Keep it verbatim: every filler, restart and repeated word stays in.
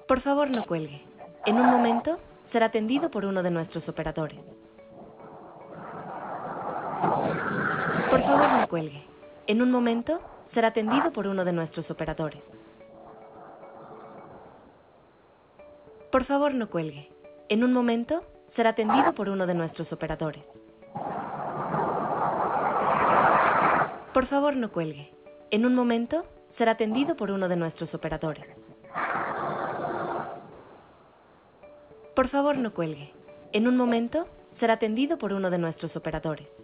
Por favor, no cuelgue. En un momento será atendido por uno de nuestros operadores. Por favor, no cuelgue. En un momento será atendido por uno de nuestros operadores. Por favor, no cuelgue. En un momento será atendido por uno de nuestros operadores. Por favor, no cuelgue. En un momento será atendido por uno de nuestros operadores. Por favor, no cuelgue. En un momento será atendido por uno de nuestros operadores.